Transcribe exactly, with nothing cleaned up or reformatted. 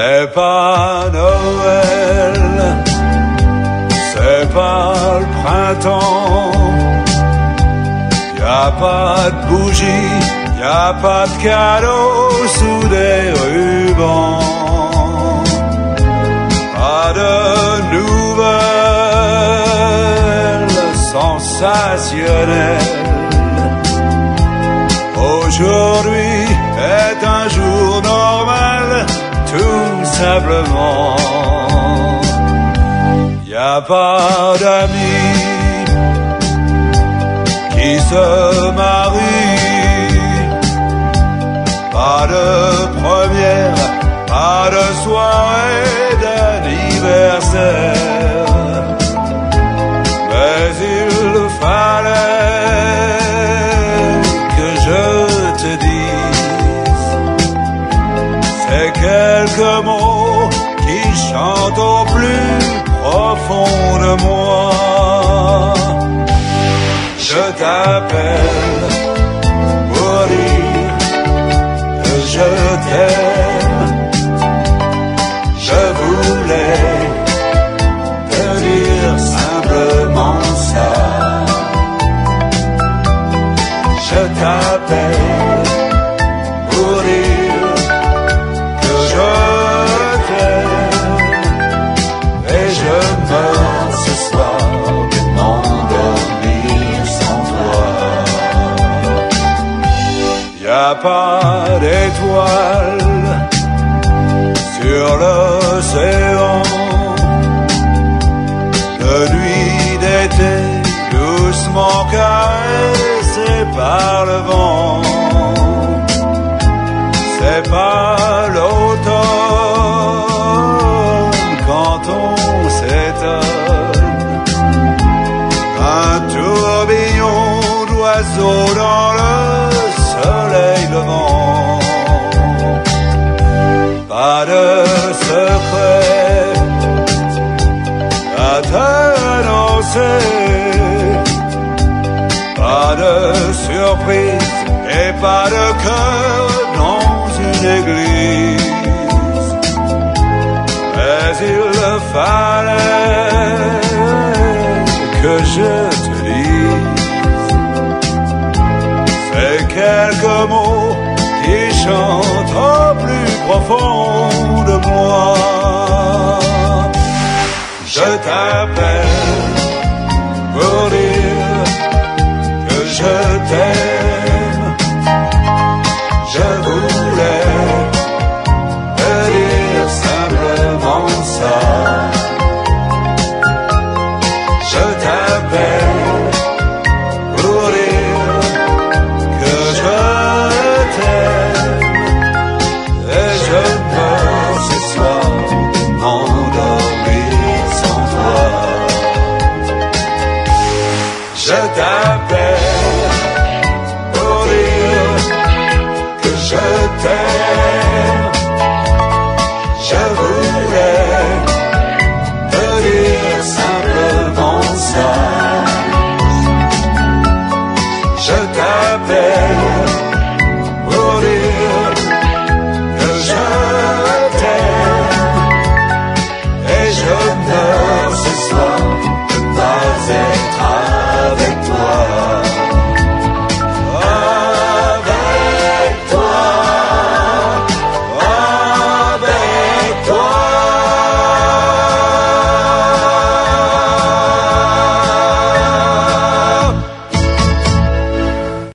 C'est pas Noël, c'est pas le printemps. Y'a pas de bougies, y'a pas de cadeaux sous des rubans. Pas de nouvelles sensationnelles. Aujourd'hui est un jour normal, tout simplement. Y'a pas d'amis qui se marient, pas de première, pas de soirée d'anniversaire. Mais il fallait que je te dise ces quelques mots qui chantent au plus profond de moi. Je t'appelle pour dire que je t'aime. Je voulais te dire simplement ça. Je t'appelle pour dire que je t'aime. Et je meurs ce soir de m'endormir sans toi. Y'a pas d'étoiles sur l'océan, de nuit d'été doucement caressée par le vent. C'est pas l'automne quand on s'étonne, un tourbillon d'oiseaux dans le soleil levant. Pas de secret à t'annoncer, pas de surprise et pas de cœur dans une église. Mais il fallait que je te dise ces quelques mots qui chantent au plus profond de moi. Je t'appelle pour dire que je t'aime. Je voulais te dire simplement ça. Je t'appelle pour dire que je t'aime. Et je meurs ce soir de m'endormir sans toi. Je t'appelle pour dire que je t'aime.